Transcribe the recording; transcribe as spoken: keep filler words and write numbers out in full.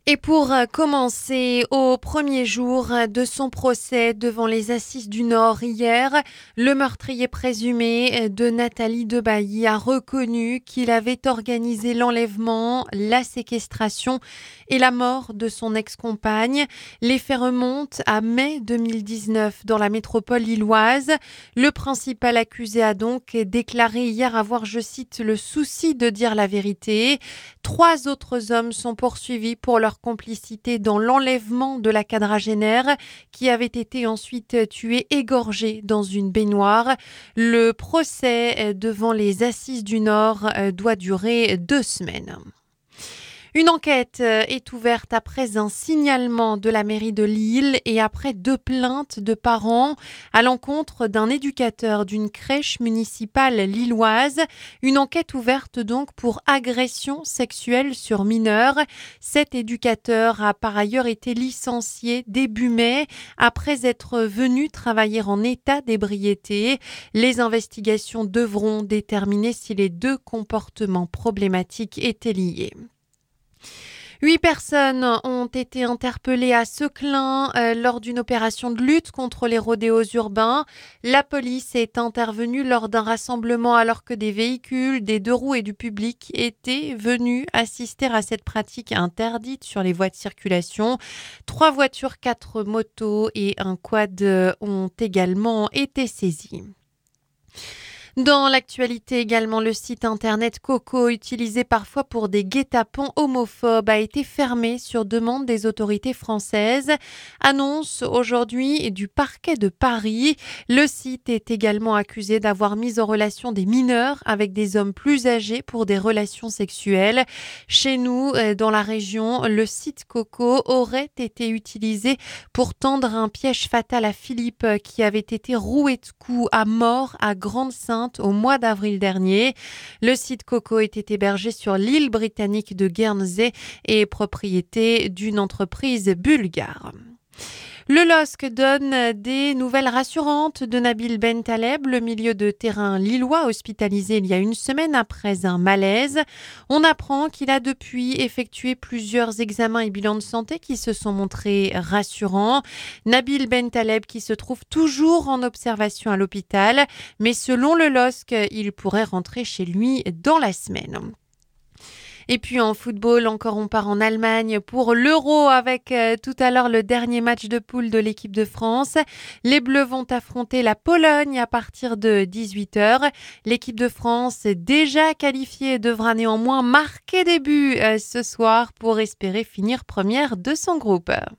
Et pour euh, commencer, au premier jour de son procès devant les Assises du Nord hier, le meurtrier présumé de Nathalie Debailly a reconnu qu'il avait organisé l'enlèvement, la séquestration et la mort de son ex-compagne. Les faits remontent à mai deux mille dix-neuf dans la métropole lilloise. Le principal accusé a donc déclaré hier avoir, je cite, le souci de dire la vérité. Trois autres hommes sont poursuivis pour leur complicité dans l'enlèvement de la quadragénaire qui avait été ensuite tuée égorgée dans une baignoire. Le procès devant les Assises du Nord doit durer deux semaines. Une enquête est ouverte après un signalement de la mairie de Lille et après deux plaintes de parents à l'encontre d'un éducateur d'une crèche municipale lilloise. Une enquête ouverte donc pour agression sexuelle sur mineurs. Cet éducateur a par ailleurs été licencié début mai après être venu travailler en état d'ébriété. Les investigations devront déterminer si les deux comportements problématiques étaient liés. Huit personnes ont été interpellées à Seclin euh, lors d'une opération de lutte contre les rodéos urbains. La police est intervenue lors d'un rassemblement alors que des véhicules, des deux roues et du public étaient venus assister à cette pratique interdite sur les voies de circulation. Trois voitures, quatre motos et un quad ont également été saisis. Dans l'actualité également, le site internet Coco, utilisé parfois pour des guet-apens homophobes, a été fermé sur demande des autorités françaises. Annonce aujourd'hui du parquet de Paris. Le site est également accusé d'avoir mis en relation des mineurs avec des hommes plus âgés pour des relations sexuelles. Chez nous, dans la région, le site Coco aurait été utilisé pour tendre un piège fatal à Philippe qui avait été roué de coups à mort à Grande-Synthe au mois d'avril dernier. Le site Coco était hébergé sur l'île britannique de Guernsey et est propriété d'une entreprise bulgare. Le L O S C donne des nouvelles rassurantes de Nabil Bentaleb, le milieu de terrain lillois hospitalisé il y a une semaine après un malaise. On apprend qu'il a depuis effectué plusieurs examens et bilans de santé qui se sont montrés rassurants. Nabil Bentaleb qui se trouve toujours en observation à l'hôpital, mais selon le L O S C, il pourrait rentrer chez lui dans la semaine. Et puis en football, encore on part en Allemagne pour l'Euro avec euh, tout à l'heure le dernier match de poule de l'équipe de France. Les Bleus vont affronter la Pologne à partir de dix-huit heures. L'équipe de France déjà qualifiée devra néanmoins marquer des buts euh, ce soir pour espérer finir première de son groupe.